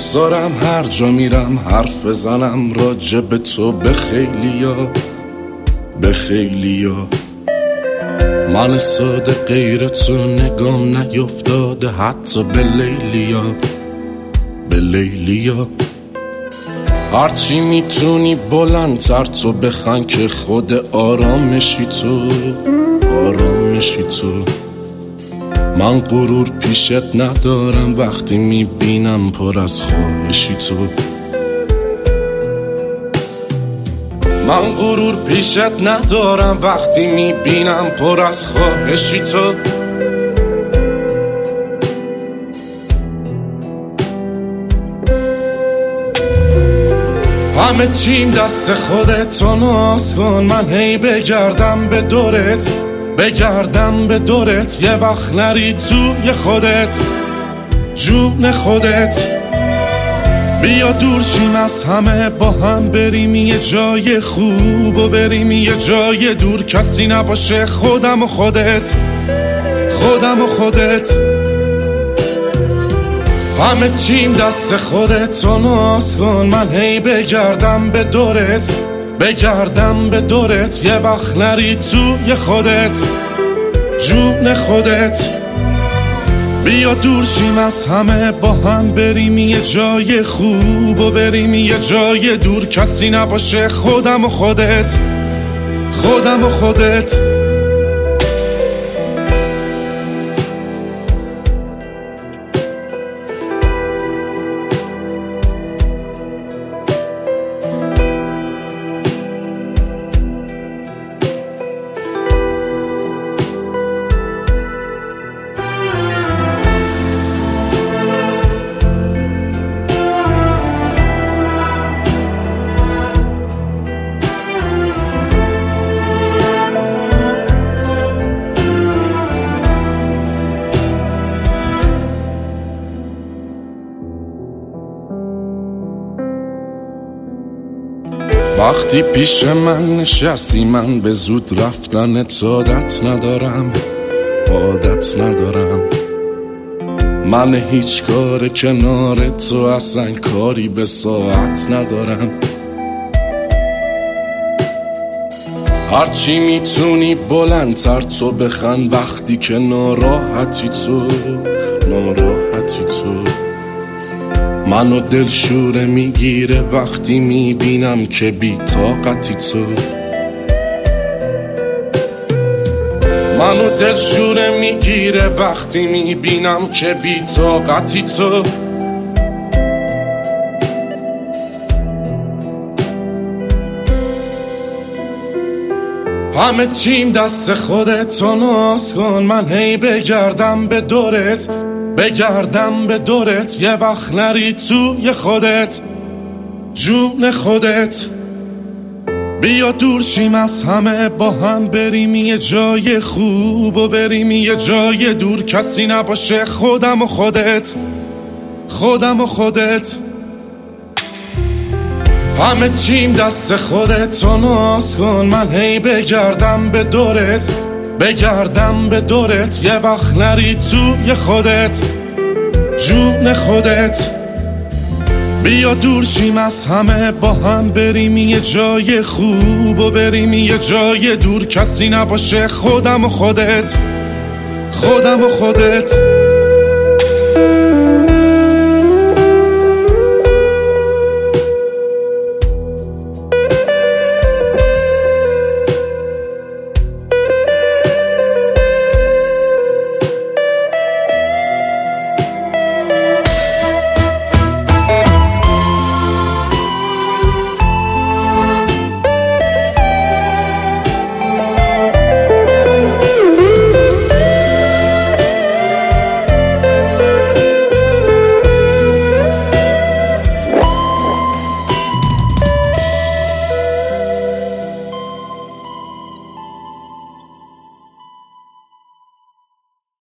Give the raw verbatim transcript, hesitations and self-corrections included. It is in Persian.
دوست دارم هر جا میرم حرف بزنم راجع به تو به خیلیا، به خیلیا. من ساده غیر تو نگام نیفتاده حتی به لیلیا، به لیلیا. هرچی میتونی بلندتر تو بخن که خود آرامشی تو، آرامشی تو. من غرور پیشت ندارم وقتی میبینم پر از خواهشی تو. من غرور پیشت ندارم وقتی میبینم پر از خواهشی تو. همه چیم دست خودت تو ناز کن، من هی بگردم به دورت، بگردم به دورت. یه وقت نری توی خودت، جون خودت. بیا دور شیم از همه، با هم بریم یه جای خوب و بریم یه جای دور کسی نباشه، خودم و خودت، خودم و خودت. همه چیم دست خودت تو ناز کن، من هی بگردم به دورت، بگردم به دورت. یه وقت نری توی خودت، جون خودت. بیا دور شیم از همه، با هم بریم یه جای خوب و بریم یه جای دور کسی نباشه، خودم و خودت، خودم و خودت. وقتی پیش من نشستی من به زود رفتن عادت ندارم، عادت ندارم. من هیچ کار کنار تو اصلا کاری به ساعت ندارم. هرچی میتونی بلندتر تو بخن وقتی که ناراحتی تو، ناراحتی تو. منو دلشوره میگیره وقتی میبینم که بی طاقتی تو. منو دلشوره میگیره وقتی میبینم که بی طاقتی تو. همه چیم دست خودت تو ناز کن، من هی بگردم به دورت، بگردم به دورت. یه وقت نری توی خودت، جون خودت. بیا دور شیم از همه، با هم بریم یه جای خوب و بریم یه جای دور کسی نباشه، خودم و خودت، خودم و خودت. همه چیم دست خودت تو ناز کن، من هی بگردم به دورت، بگردم به دورت. یه وقت نری توی خودت، جون خودت. بیا دور شیم از همه، با هم بریم یه جای خوب و بریم یه جای دور کسی نباشه، خودم و خودت، خودم و خودت.